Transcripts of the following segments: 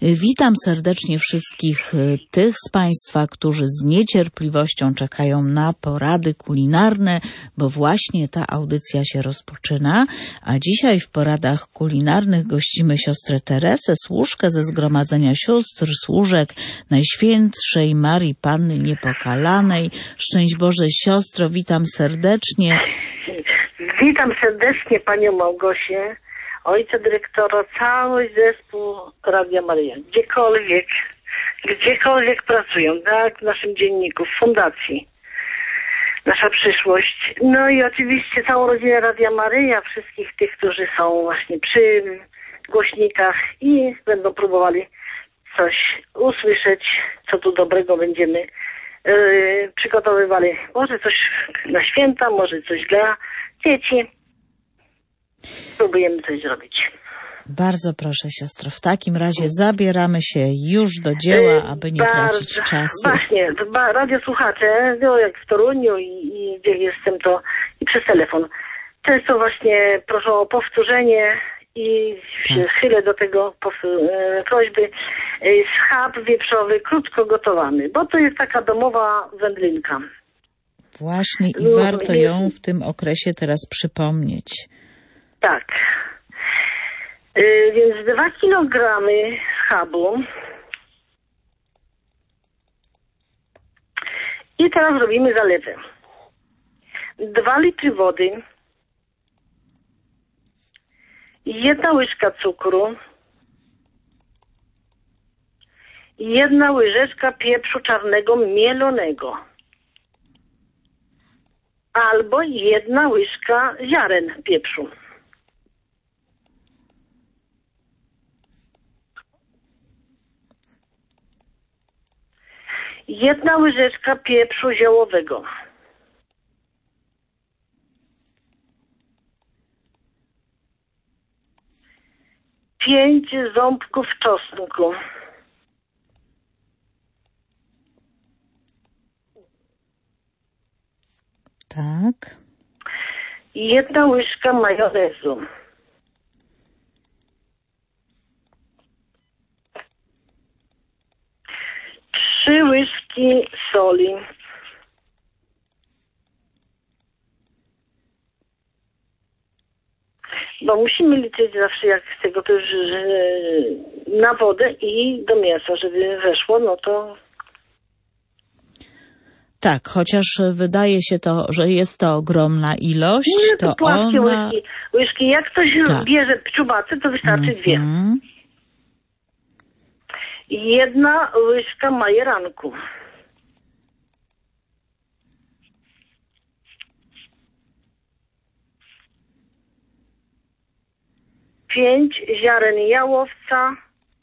Witam serdecznie wszystkich tych z Państwa, którzy z niecierpliwością czekają na porady kulinarne, bo właśnie ta audycja się rozpoczyna, a dzisiaj w poradach kulinarnych gościmy siostrę Teresę Służkę ze Zgromadzenia Sióstr Służek Najświętszej Marii Panny Niepokalanej. Szczęść Boże, siostro, witam serdecznie. Witam serdecznie Panią Małgosię, ojca dyrektora, cały zespół Radia Maryja. Gdziekolwiek pracują, tak, w naszym dzienniku, w fundacji. Nasza przyszłość. No i oczywiście całą rodzinę Radia Maryja, wszystkich tych, którzy są właśnie przy głośnikach i będą próbowali coś usłyszeć, co tu dobrego będziemy przygotowywali. Może coś na święta, może coś dla dzieci. Próbujemy coś zrobić. Bardzo proszę, siostro. W takim razie zabieramy się już do dzieła, aby nie tracić czasu. Właśnie, radiosłuchacze, no jak w Toruniu i gdzie jestem, to i przez telefon. Często właśnie proszą o powtórzenie i się chylę do tego prośby. Schab wieprzowy, krótko gotowany, bo to jest taka domowa wędlinka. Właśnie i warto ją w tym okresie teraz przypomnieć. Tak. Więc 2 kilogramy schabu. I teraz robimy zalewę. 2 litry wody. 1 łyżka cukru. 1 łyżeczka pieprzu czarnego mielonego. Albo 1 łyżka ziaren pieprzu. Jedna łyżeczka pieprzu ziołowego. Pięć ząbków czosnku. Tak. 1 łyżka majonezu. 3 łyżki soli. Bo musimy liczyć zawsze, jak z tego to już na wodę i do mięsa, żeby weszło, no to... Tak, chociaż wydaje się to, że jest to ogromna ilość, nie, to płaskie ona... łyżki. Jak ktoś bierze czubacy, to wystarczy 2. 1 łyżka majeranku. 5 ziaren jałowca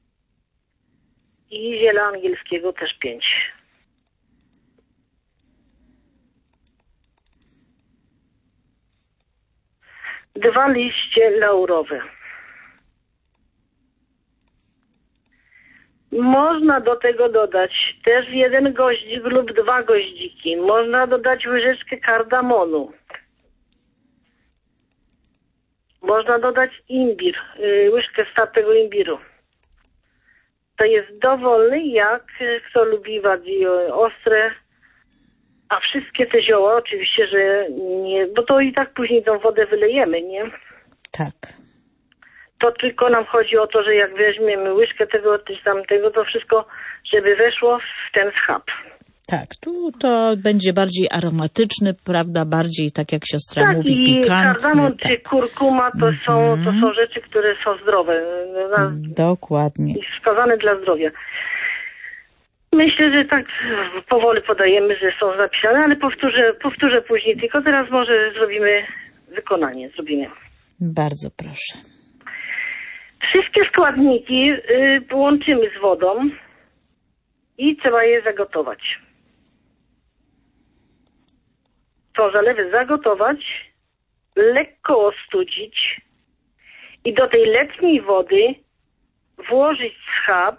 i ziela angielskiego też 5. Dwa liście laurowe. Można do tego dodać też 1 goździk lub 2 goździki. Można dodać łyżeczkę kardamonu. Można dodać imbir, łyżkę startego imbiru. To jest dowolny, jak kto lubi bardziej ostre. A wszystkie te zioła oczywiście, że nie, bo to i tak później tą wodę wylejemy, nie? Tak. To tylko nam chodzi o to, że jak weźmiemy łyżkę tego czy tamtego, to wszystko, żeby weszło w ten schab. Tak, tu to będzie bardziej aromatyczny, prawda, bardziej tak jak siostra mówi, pikantny. Kardamon czy kurkuma to są rzeczy, które są zdrowe. Dokładnie. I wskazane dla zdrowia. Myślę, że tak powoli podajemy, że są zapisane, ale powtórzę później. Tylko teraz może zrobimy wykonanie. Bardzo proszę. Wszystkie składniki połączymy z wodą i trzeba je zagotować. Tą zalewę zagotować, lekko ostudzić i do tej letniej wody włożyć schab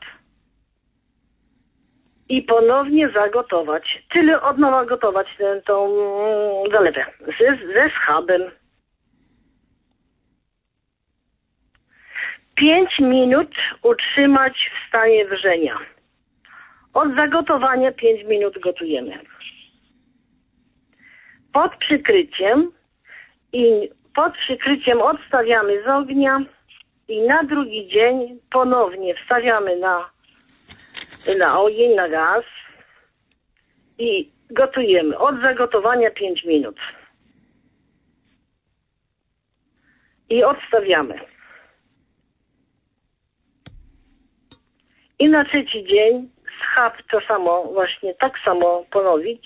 i ponownie zagotować. Czyli od nowa gotować tą zalewę ze schabem. 5 minut utrzymać w stanie wrzenia. Od zagotowania 5 minut gotujemy. Pod przykryciem odstawiamy z ognia i na drugi dzień ponownie wstawiamy na ogień, na gaz i gotujemy. Od zagotowania 5 minut. I odstawiamy. I na trzeci dzień schab to samo, właśnie tak samo ponowić.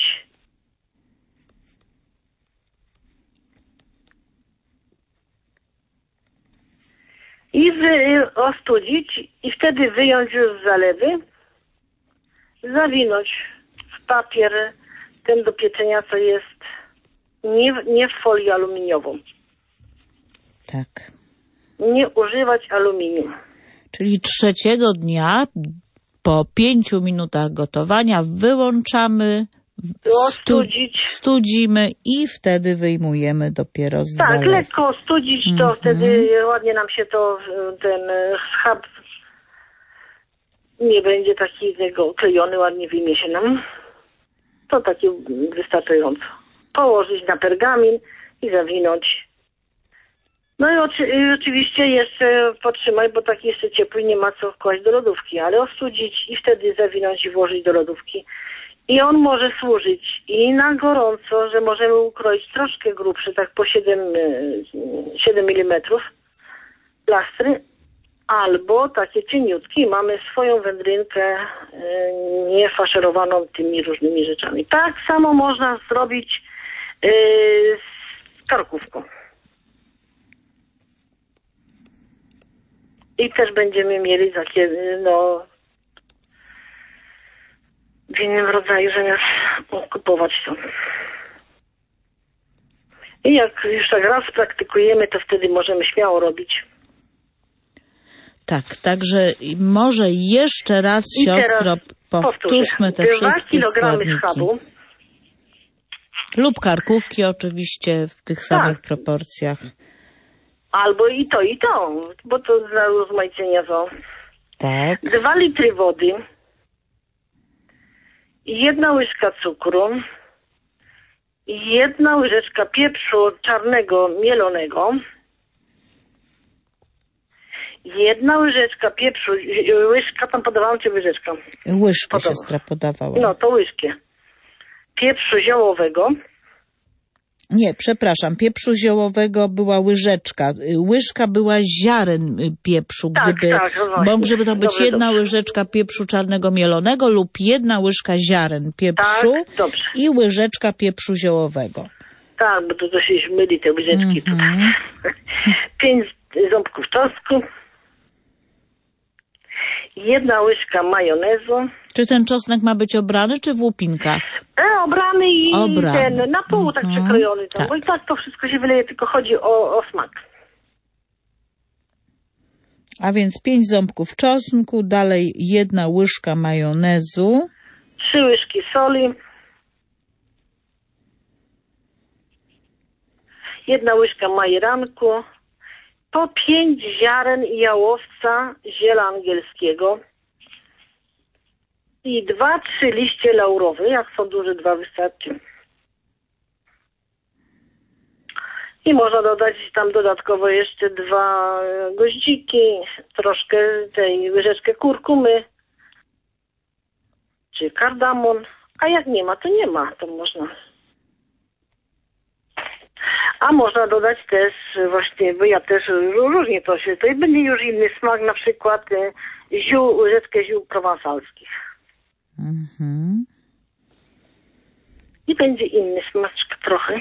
I ostudzić i wtedy wyjąć już z zalewy, zawinąć w papier ten do pieczenia, co jest nie w folię aluminiową. Tak. Nie używać aluminium. Czyli trzeciego dnia po 5 minutach gotowania wyłączamy, studzimy i wtedy wyjmujemy dopiero z zalewu. Tak, lekko studzić, to wtedy ładnie nam się ten schab nie będzie taki klejony, ładnie wyjmie się nam. To takie wystarczająco. Położyć na pergamin i zawinąć. No i oczywiście jeszcze potrzymać, bo tak jeszcze ciepły nie ma co wkłaść do lodówki, ale ostudzić i wtedy zawinąć i włożyć do lodówki. I on może służyć i na gorąco, że możemy ukroić troszkę grubszy, tak po 7 mm plastry, albo takie cieniutkie. Mamy swoją wędrynkę niefaszerowaną tymi różnymi rzeczami. Tak samo można zrobić z karkówką. I też będziemy mieli takie, w innym rodzaju, zamiast kupować to. I jak już tak raz praktykujemy, to wtedy możemy śmiało robić. Tak, także może jeszcze raz, siostro, powtórzmy te wszystkie składniki. schabu. Lub karkówki oczywiście w tych samych proporcjach. Albo i to, bo to dla rozmaicenia są. Tak. 2 litry wody, 1 łyżka cukru, 1 łyżeczka pieprzu czarnego mielonego, 1 łyżeczka pieprzu, łyżka tam podawałam, czy łyżeczka? Łyżkę siostra podawała. No to łyżkę. Pieprzu ziołowego. Nie, przepraszam, pieprzu ziołowego była łyżeczka. Łyżka była ziaren pieprzu, żeby to być 1 łyżeczka pieprzu czarnego mielonego lub 1 łyżka ziaren pieprzu i łyżeczka pieprzu ziołowego. Tak, bo to się myli te łyżeczki. 5 ząbków czosnku, 1 łyżka majonezu. Czy ten czosnek ma być obrany, czy w łupinkach? Obrany i ten na pół tak przekrojony. Tak. Bo i tak to wszystko się wyleje, tylko chodzi o smak. A więc 5 ząbków czosnku, dalej 1 łyżka majonezu. 3 łyżki soli. 1 łyżka majeranku. Po 5 ziaren jałowca ziela angielskiego. I 2-3 liście laurowe. Jak są duże, 2 wystarczy. I można dodać tam dodatkowo jeszcze 2 goździki, troszkę łyżeczkę kurkumy, czy kardamon. A jak nie ma, to nie ma. To można. A można dodać też właśnie, bo ja też różnie to będzie już inny smak, na przykład łyżeczkę ziół prowansalskich. I będzie inny smaczek trochę.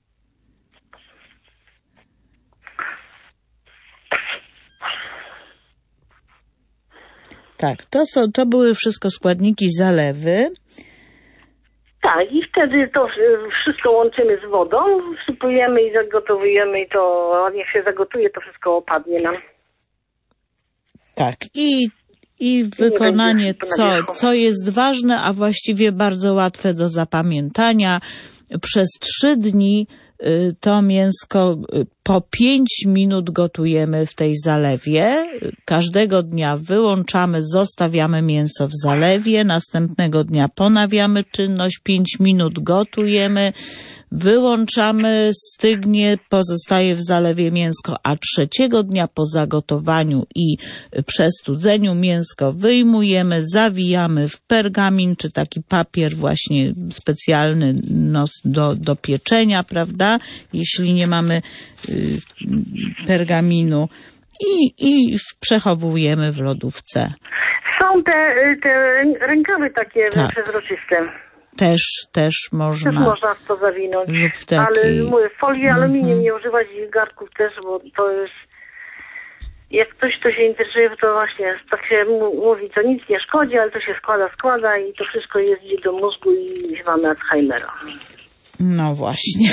Tak, to były wszystko składniki zalewy. Tak, i wtedy to wszystko łączymy z wodą, wsypujemy i zagotowujemy i to niech się zagotuje, to wszystko opadnie nam. Tak, i wykonanie, co jest ważne, a właściwie bardzo łatwe do zapamiętania. Przez 3 dni to mięsko po 5 minut gotujemy w tej zalewie. Każdego dnia wyłączamy, zostawiamy mięso w zalewie. Następnego dnia ponawiamy czynność, 5 minut gotujemy, wyłączamy, stygnie, pozostaje w zalewie mięsko, a 3. dnia po zagotowaniu i przestudzeniu mięsko wyjmujemy, zawijamy w pergamin, czy taki papier właśnie specjalny do pieczenia, prawda? Jeśli nie mamy pergaminu i przechowujemy w lodówce. Są te rękawy takie przezroczyste. Też można. Też można w to zawinąć. Ale mówię, folii aluminium nie używać i garków też, bo to jest... Jak ktoś, kto się interesuje, to właśnie tak się mówi, to nic nie szkodzi, ale to się składa i to wszystko jeździ do mózgu i mamy Alzheimera. No właśnie.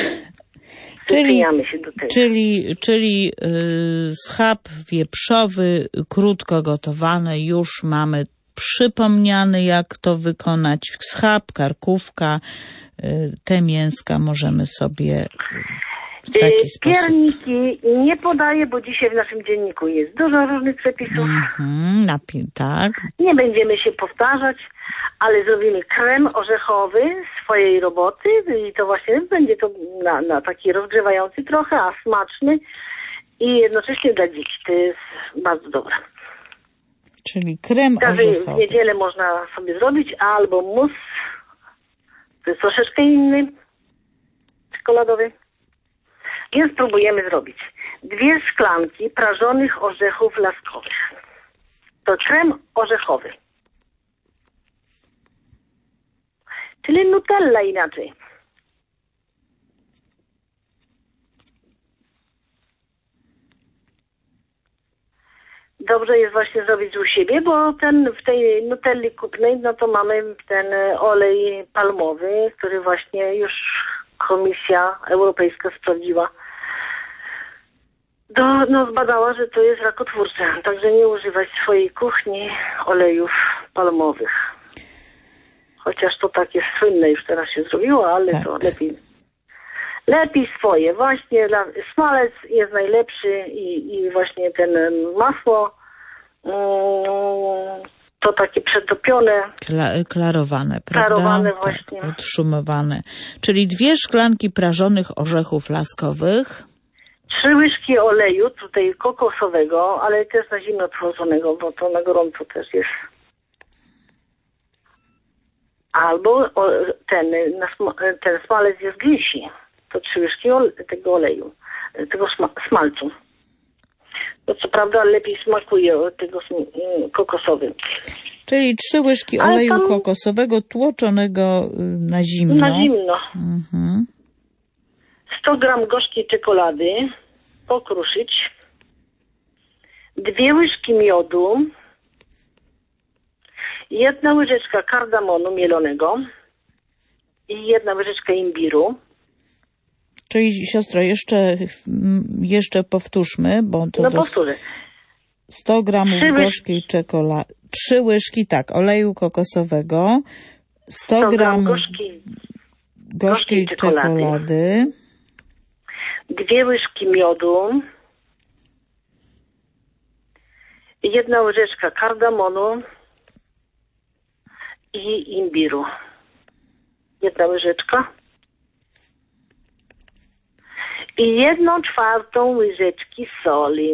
Czyli schab wieprzowy, krótko gotowany, już mamy przypomniany, jak to wykonać. Schab, karkówka, te mięska możemy sobie w taki sposób. Pierniki nie podaję, bo dzisiaj w naszym dzienniku jest dużo różnych przepisów. Tak. Nie będziemy się powtarzać, ale zrobimy krem orzechowy swojej roboty i to właśnie będzie to na taki rozgrzewający trochę, a smaczny i jednocześnie dla dzieci. To jest bardzo dobre. Czyli krem orzechowy. W niedzielę można sobie zrobić albo mus, to jest troszeczkę inny, czekoladowy. Więc spróbujemy zrobić 2 szklanki prażonych orzechów laskowych. To krem orzechowy. Czyli Nutella inaczej. Dobrze jest właśnie zrobić u siebie, bo w tej Nutelli kupnej, no to mamy ten olej palmowy, który właśnie już Komisja Europejska sprawdziła. Zbadała, że to jest rakotwórcze. Także nie używać w swojej kuchni olejów palmowych. Chociaż to takie słynne już teraz się zrobiło, ale tak. To lepiej swoje. Właśnie smalec jest najlepszy i właśnie ten masło to takie przetopione. Klarowane, prawda? Klarowane właśnie. Tak, odszumowane. Czyli 2 szklanki prażonych orzechów laskowych. 3 łyżki oleju tutaj kokosowego, ale też na zimno tworzonego, bo to na gorąco też jest. Albo ten smalec jest gęsi. To 3 łyżki tego oleju, tego smalcu. To co prawda lepiej smakuje od tego kokosowym. Czyli 3 łyżki oleju kokosowego tłoczonego na zimno. Na zimno. 100 gram gorzkiej czekolady pokruszyć. 2 łyżki miodu. 1 łyżeczka kardamonu mielonego. I 1 łyżeczka imbiru. Czyli siostro, jeszcze powtórzmy, bo to powtórzę. 100 gramów gorzkiej czekolady, 3 łyżki, oleju kokosowego, 100 gramów gorzkiej czekolady, 2 łyżki miodu, 1 łyżeczka kardamonu i imbiru. 1 łyżeczka. I 1/4 łyżeczki soli.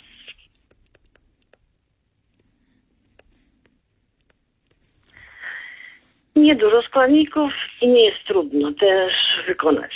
Niedużo składników i nie jest trudno też wykonać.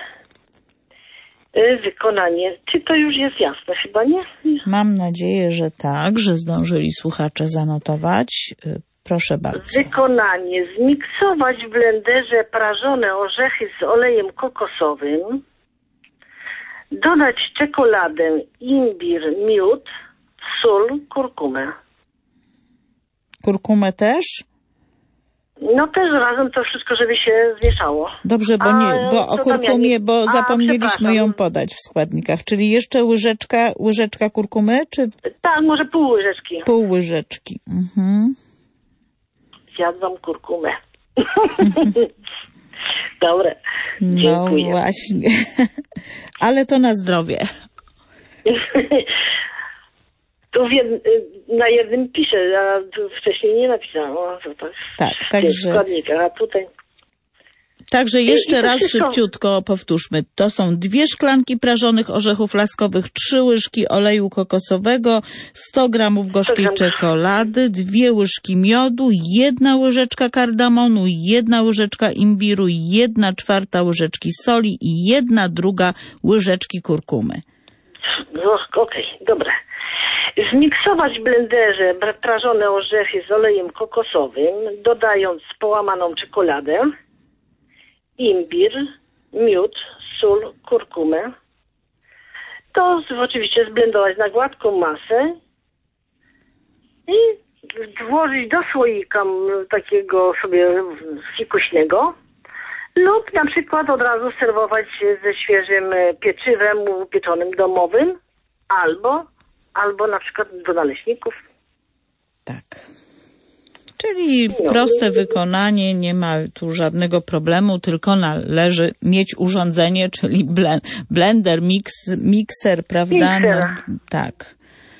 Wykonanie. Czy to już jest jasne? Chyba nie? Mam nadzieję, że tak, że zdążyli słuchacze zanotować. Proszę bardzo. Wykonanie. Zmiksować w blenderze prażone orzechy z olejem kokosowym. Dodać czekoladę, imbir, miód, sól, kurkumę. Kurkumę też? No też razem to wszystko, żeby się zmieszało. Dobrze, bo o kurkumie, bo zapomnieliśmy ją podać w składnikach. Czyli jeszcze łyżeczka kurkumy, czy? Tak, może pół łyżeczki. Pół łyżeczki. Zjadłam kurkumę. Dobre. Dziękuję. No właśnie. Ale to na zdrowie. Tu na jednym piszę, a tu wcześniej nie napisałam. O, to Tak, w także... składnikach, a tutaj... Także jeszcze raz wszystko... szybciutko powtórzmy. To są 2 szklanki prażonych orzechów laskowych, 3 łyżki oleju kokosowego, 100 gramów gorzkiej czekolady, 2 łyżki miodu, 1 łyżeczka kardamonu, 1 łyżeczka imbiru, 1/4 łyżeczki soli i 1/2 łyżeczki kurkumy. No, okej, dobra. Zmiksować w blenderze prażone orzechy z olejem kokosowym, dodając połamaną czekoladę, imbir, miód, sól, kurkumę. To oczywiście zblendować na gładką masę i włożyć do słoika takiego sobie fikuśnego lub na przykład od razu serwować ze świeżym pieczywem upieczonym domowym albo na przykład do naleśników. Tak. Czyli proste wykonanie, nie ma tu żadnego problemu, tylko należy mieć urządzenie, czyli blender, mikser, prawda? No, tak.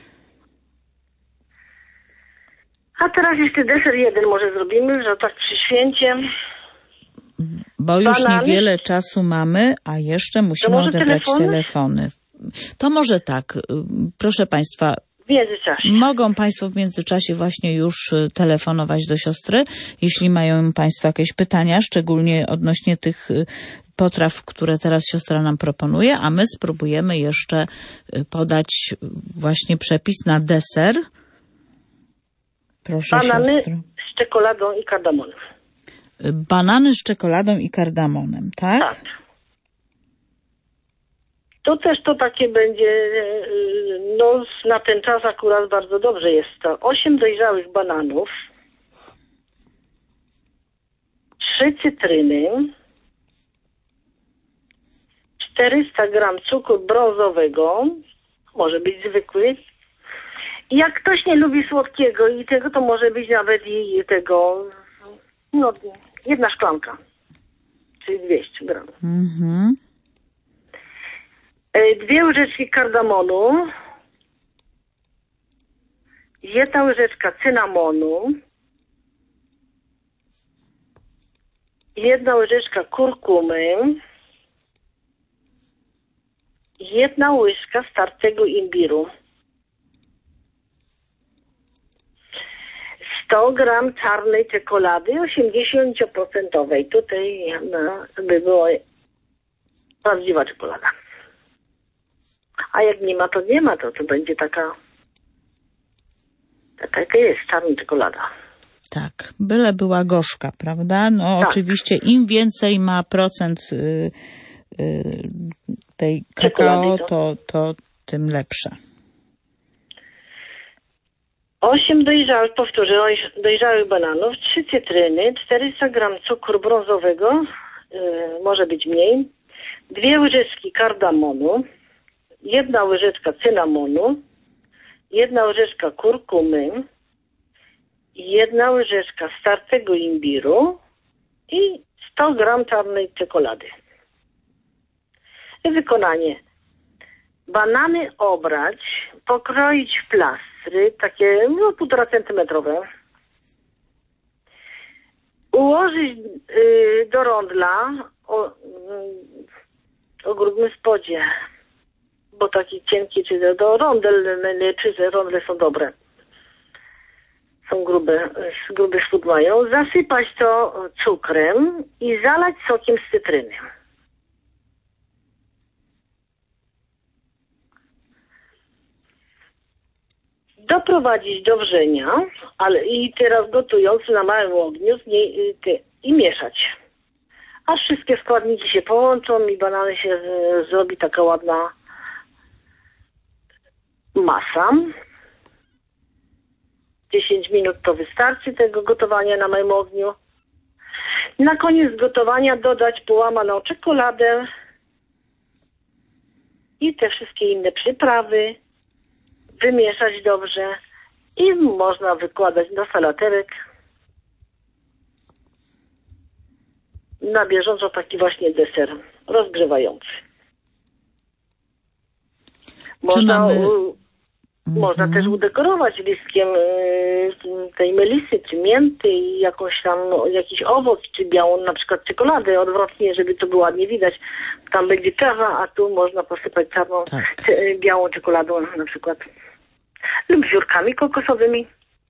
A teraz jeszcze deser jeden może zrobimy, że tak przy święcie. Bo już niewiele czasu mamy, a jeszcze musimy odebrać telefony. To może tak, proszę Państwa, w międzyczasie. Mogą Państwo w międzyczasie właśnie już telefonować do siostry, jeśli mają Państwo jakieś pytania, szczególnie odnośnie tych potraw, które teraz siostra nam proponuje, a my spróbujemy jeszcze podać właśnie przepis na deser. Proszę, banany siostro. Z czekoladą i kardamonem. Banany z czekoladą i kardamonem, tak? Tak. To też to takie będzie, no na ten czas akurat bardzo dobrze jest to. 8 dojrzałych bananów, 3 cytryny, 400 gram cukru brązowego, może być zwykły. Jak ktoś nie lubi słodkiego i tego, to może być nawet i tego, no 1 szklanka, czyli 200 gram. Mhm. 2 łyżeczki kardamonu, 1 łyżeczka cynamonu, 1 łyżeczka kurkumy, 1 łyżka startego imbiru, 100 gram czarnej czekolady 80%. Tutaj by była prawdziwa czekolada. A jak nie ma, to nie ma, to będzie taka jest, czarna czekolada. Tak, byle była gorzka, prawda? No tak. Oczywiście im więcej ma procent tej kakao, to tym lepsze. 8 dojrzałych bananów, 3 cytryny, 400 gram cukru brązowego, może być mniej, 2 łyżeczki kardamonu, 1 łyżeczka cynamonu, 1 łyżeczka kurkumy, 1 łyżeczka startego imbiru i 100 gram czarnej czekolady. Wykonanie. Banany obrać, pokroić w plastry, takie 1,5 centymetrowe. Ułożyć do rondla o grubym spodzie, bo taki cienki, czy do rondle są dobre. Są gruby spód mają. Zasypać to cukrem i zalać sokiem z cytryny. Doprowadzić do wrzenia, i teraz gotując na małym ogniu i mieszać. Aż wszystkie składniki się połączą i banany się zrobi taka ładna masa. 10 minut to wystarczy tego gotowania na małym ogniu. Na koniec gotowania dodać połamaną czekoladę i te wszystkie inne przyprawy. Wymieszać dobrze i można wykładać do salaterek. na bieżąco taki właśnie deser rozgrzewający. Można też udekorować listkiem tej melisy, czy mięty i jakąś tam, jakiś owoc, czy białą, na przykład czekoladę, odwrotnie, żeby to było ładnie widać. Tam będzie czarna, a tu można posypać czarną, białą czekoladą na przykład. Lub ziórkami kokosowymi.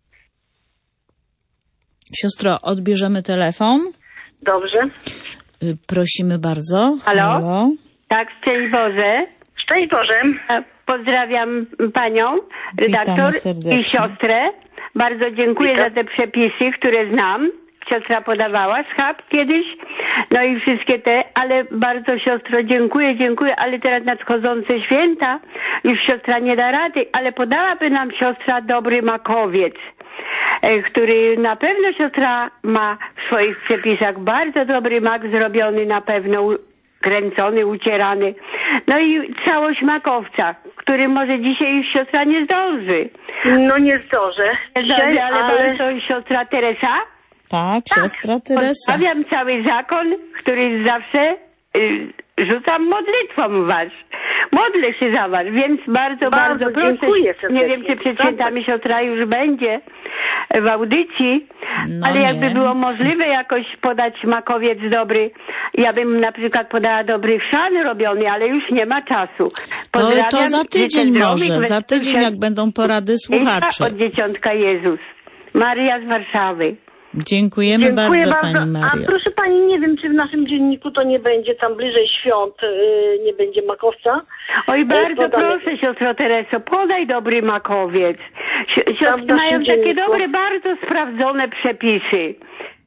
Siostro, odbierzemy telefon. Dobrze. Prosimy bardzo. Halo? Tak, szczęść Boże. Szczęść Boże. Pozdrawiam panią, redaktor i siostrę. Bardzo dziękuję za te przepisy, które znam. Siostra podawała schab kiedyś, no i wszystkie te, ale bardzo siostro dziękuję, ale teraz nadchodzące święta już siostra nie da rady, ale podałaby nam siostra dobry makowiec, który na pewno siostra ma w swoich przepisach bardzo dobry mak zrobiony, na pewno kręcony, ucierany. No i całość makowca, który może dzisiaj już siostra nie zdąży. No nie zdążę. Ale to siostra Teresa? Tak, siostra Teresa. Pozdrawiam cały zakon, który zawsze rzucam modlitwą was. Modlę się za was, więc bardzo proszę. Dziękuję serdecznie. Nie wiem, czy przed świętami siostra już będzie w audycji, ale jakby było możliwe jakoś podać makowiec dobry, ja bym na przykład podała dobry chrzan robiony, ale już nie ma czasu. To za tydzień może, za tydzień jak będą porady słuchaczy. Od Dzieciątka Jezus. Maria z Warszawy. Dziękuję bardzo pani Mario. A proszę pani, nie wiem, czy w naszym dzienniku to nie będzie tam bliżej świąt, nie będzie makowca. Oj, bardzo proszę, siostro Tereso, podaj dobry makowiec. Siostry mają takie dobre, bardzo sprawdzone przepisy.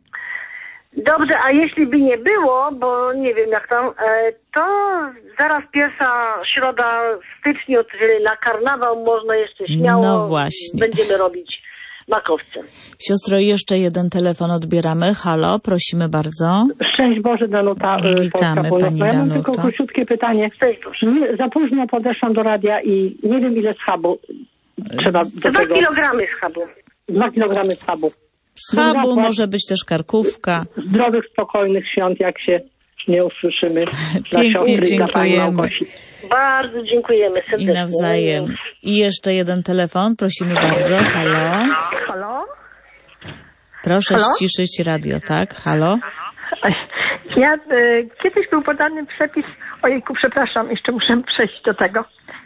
Dobrze, a jeśli by nie było, bo nie wiem jak tam, to zaraz pierwsza środa w styczniu, czyli na karnawał można jeszcze śmiało, będziemy robić makowce. Siostro, jeszcze jeden telefon odbieramy. Halo, prosimy bardzo. Szczęść Boże, Danuta. Witamy pani Danuta. Ja mam tylko króciutkie pytanie. Szczęść Boże. Za późno podeszłam do radia i nie wiem ile schabu trzeba do 2 tego. 2 kilogramy schabu. 2 kilogramy schabu. Schabu może być też karkówka. Zdrowych, spokojnych świąt, jak się nie usłyszymy. Pięknie dziękujemy. Bardzo dziękujemy serdecznie. I nawzajem. I jeszcze jeden telefon, prosimy bardzo. Halo? Halo? Proszę ściszyć radio, tak? Halo? Kiedyś był podany przepis, ojejku, przepraszam, jeszcze muszę przejść do tego,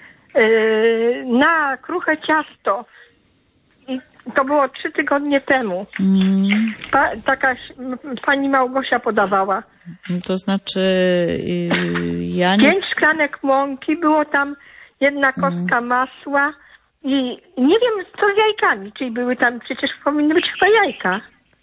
na kruche ciasto. I to było 3 tygodnie temu. Pani Małgosia podawała. To znaczy, ja nie... 5 szklanek mąki, było tam 1 kostka masła i nie wiem co z jajkami, czyli były tam, przecież powinny być chyba jajka.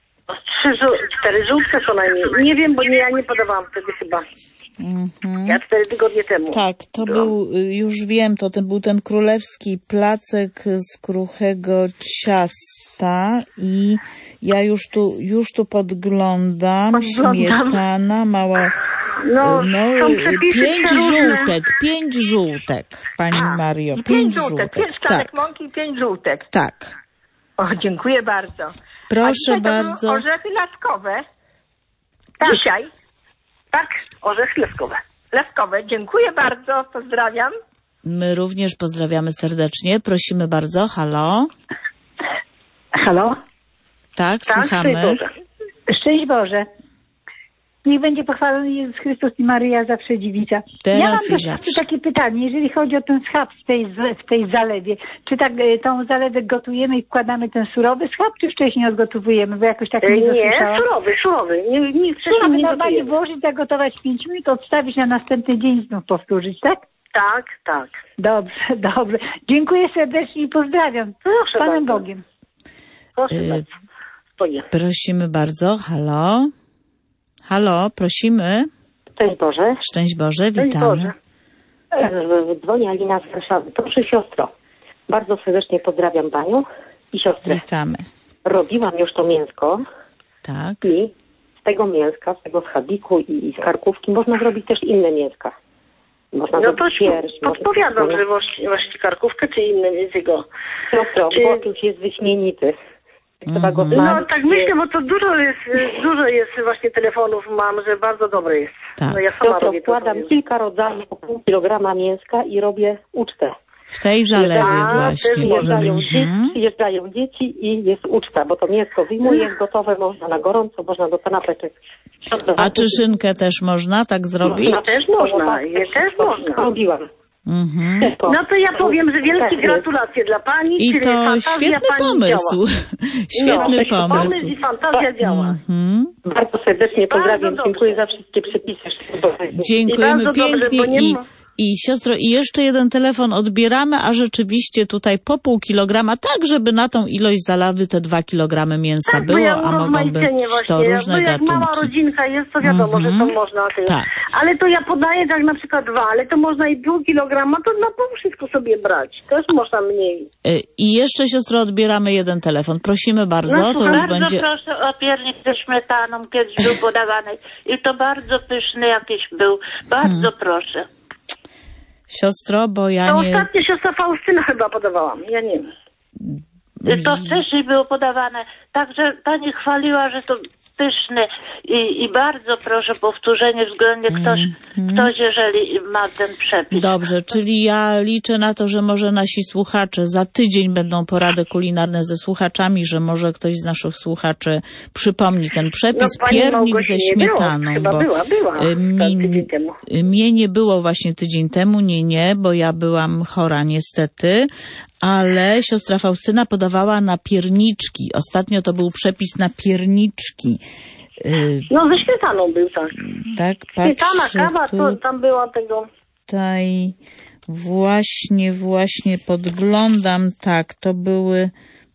4 żółtke co najmniej. Nie wiem, bo ja nie podawałam wtedy chyba. Ja 4 tygodnie temu. Tak, to był, już wiem, to był ten królewski placek z kruchego ciasta i ja już tu podglądam. Śmietana, mała, są przepisy 5 żółtek, pani Mario, 5 żółtek. 5 szklanek mąki i 5 żółtek. Tak. O, dziękuję bardzo. Proszę bardzo. Orzechy laskowe. Dzisiaj. Tak, orzechy laskowe. Laskowe, dziękuję bardzo, pozdrawiam. My również pozdrawiamy serdecznie. Prosimy bardzo. Halo? Halo? Tak, słuchamy. Szczęść Boże. Szczęść Boże. Niech będzie pochwalony Jezus Chrystus i Maryja zawsze dziewica. Teraz ja mam i zawsze. takie pytanie, jeżeli chodzi o ten schab w tej zalewie. Czy tak tą zalewę gotujemy i wkładamy ten surowy schab, czy wcześniej odgotowujemy? Bo jakoś tak nie dosłyszałam. Surowy. Surowy normalnie włożyć, zagotować 5 minut, odstawić na następny dzień, znów powtórzyć, tak? Tak. Dobrze. Dziękuję serdecznie i pozdrawiam. Proszę z Panem bardzo. Bogiem. Proszę bardzo. Prosimy bardzo. Halo, prosimy. Szczęść Boże. Szczęść Boże, witamy. Szczęść Boże. Dzwoni Alina z Warszawy. Proszę siostro, bardzo serdecznie pozdrawiam panią i siostrę. Witamy. Robiłam już to mięsko. Tak. I z tego mięska, z tego schabiku i z karkówki można zrobić też inne mięska. Można zrobić pierś. Podpowiadam, że właśnie karkówkę czy inne z jego. Siostro, poczuć jest wyśmienity. Trzeba go No tak myślę, bo to dużo jest właśnie telefonów mam, że bardzo dobre jest. Tak. No ja sama robię to. Wkładam kilka rodzajów po pół kilograma mięska i robię ucztę. W tej zalewie właśnie. Przyjeżdżają dzieci i jest uczta, bo to mięsko wyjmuje, jest gotowe, można na gorąco, można do kanapeczek. A czy szynkę też można tak zrobić? No też można, też można. Robiłam. No to ja powiem, że wielkie gratulacje dla pani. I to świetny pomysł. Świetny pomysł. I fantazja działa. Bardzo serdecznie pozdrawiam. Dziękuję za wszystkie przepisy. Dziękujemy pięknie. I siostro, i jeszcze jeden telefon odbieramy, a rzeczywiście tutaj po pół kilograma, tak żeby na tą ilość zalawy te 2 kilogramy mięsa tak, było, a mogą być to różne jak gatunki. mała rodzinka jest, to wiadomo, że to można. Tak. Ale to ja podaję tak na przykład 2, ale to można i pół kilograma, to na pół wszystko sobie brać. Też można mniej. I jeszcze, siostro, odbieramy jeden telefon. Prosimy bardzo, No, to już bardzo będzie... proszę o piernik ze śmietaną, kiedyś był podawany. I to bardzo pyszny jakiś był. Bardzo proszę. Siostro, bo ja to nie... ostatnio siostra Faustyna chyba podawałam, ja nie wiem. To wcześniej było podawane. Także pani chwaliła, że to pyszne i bardzo proszę powtórzenie względnie ktoś, jeżeli ma ten przepis. Dobrze, czyli ja liczę na to, że może nasi słuchacze za tydzień będą porady kulinarne ze słuchaczami, że może ktoś z naszych słuchaczy przypomni ten przepis. No, piernik ze śmietaną. Chyba była tydzień temu. Mnie nie było właśnie tydzień temu, nie, bo ja byłam chora niestety. Ale siostra Faustyna podawała na pierniczki. Ostatnio to był przepis na pierniczki. No ze śmietaną był, tak. Tak, śmietana, kawa, to tam była tego. Tutaj właśnie podglądam. Tak, to były...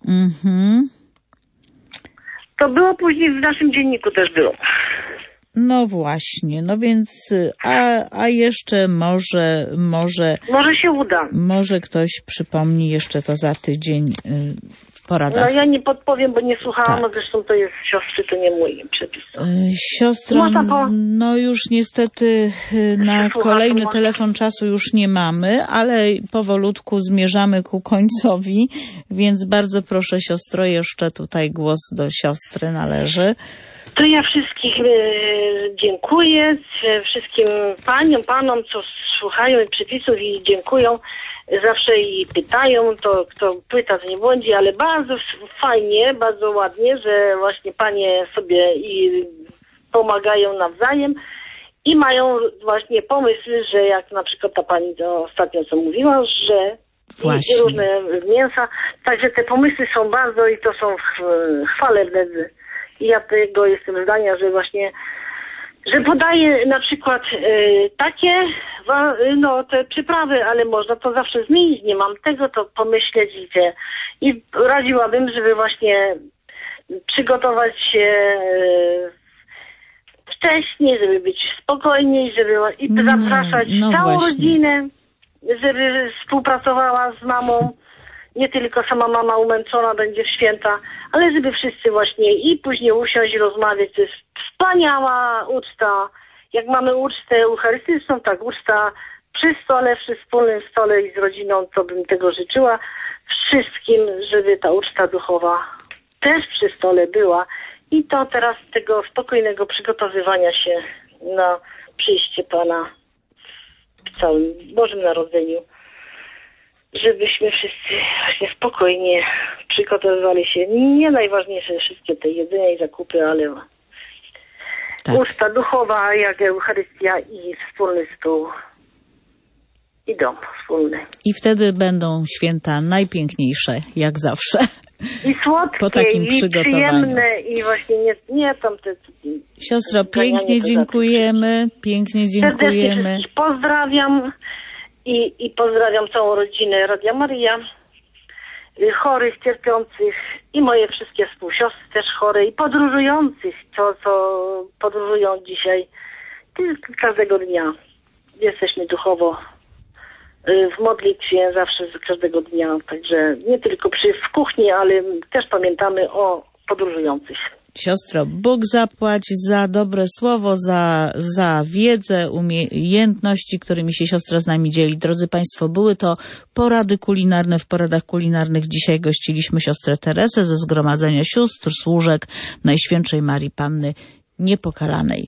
To było później w naszym dzienniku też było. No właśnie, no więc, a jeszcze może... Może się uda. Może ktoś przypomni jeszcze to za tydzień w poradach. No ja nie podpowiem, bo nie słuchałam, tak. Zresztą to jest siostry, to nie mój przepis. Siostro, no już niestety na kolejny telefon czasu już nie mamy, ale powolutku zmierzamy ku końcowi, więc bardzo proszę siostro, jeszcze tutaj głos do siostry należy. To ja wszystkich dziękuję, wszystkim paniom, panom, co słuchają przepisów i dziękują. Zawsze i pytają, to kto pyta, to nie błądzi, ale bardzo fajnie, bardzo ładnie, że właśnie panie sobie i pomagają nawzajem i mają właśnie pomysły, że jak na przykład ta pani to ostatnio co mówiła, że i różne mięsa, także te pomysły są bardzo i to są chwalebne. I ja tego jestem zdania, że właśnie, że podaję na przykład takie, te przyprawy, ale można to zawsze zmienić, nie mam tego, to pomyśleć i radziłabym, żeby właśnie przygotować się wcześniej, żeby być spokojniej, żeby i zapraszać całą rodzinę, żeby współpracowała z mamą. Nie tylko sama mama umęczona będzie w święta, ale żeby wszyscy właśnie i później usiąść i rozmawiać. To jest wspaniała uczta. Jak mamy ucztę eucharystyczną, tak uczta przy stole, przy wspólnym stole i z rodziną, to bym tego życzyła wszystkim, żeby ta uczta duchowa też przy stole była. I to teraz tego spokojnego przygotowywania się na przyjście Pana w całym Bożym Narodzeniu. Żebyśmy wszyscy właśnie spokojnie przygotowywali się. Nie najważniejsze wszystkie te jedzenia i zakupy, ale uczta duchowa, jak Eucharystia i wspólny stół i dom wspólny. I wtedy będą święta najpiękniejsze, jak zawsze. I słodkie, po takim i przyjemne, i właśnie nie tam te... Siostro, pięknie dziękujemy, pięknie dziękujemy. Serdecznie pozdrawiam. I pozdrawiam całą rodzinę Radia Maryja, chorych, cierpiących i moje wszystkie współsiostry też chore i podróżujących, co podróżują dzisiaj każdego dnia. Jesteśmy duchowo w modlitwie zawsze każdego dnia, także nie tylko w kuchni, ale też pamiętamy o podróżujących. Siostro, Bóg zapłać za dobre słowo, za wiedzę, umiejętności, którymi się siostra z nami dzieli. Drodzy Państwo, były to porady kulinarne. W poradach kulinarnych dzisiaj gościliśmy siostrę Teresę ze Zgromadzenia Sióstr Służek Najświętszej Marii Panny Niepokalanej.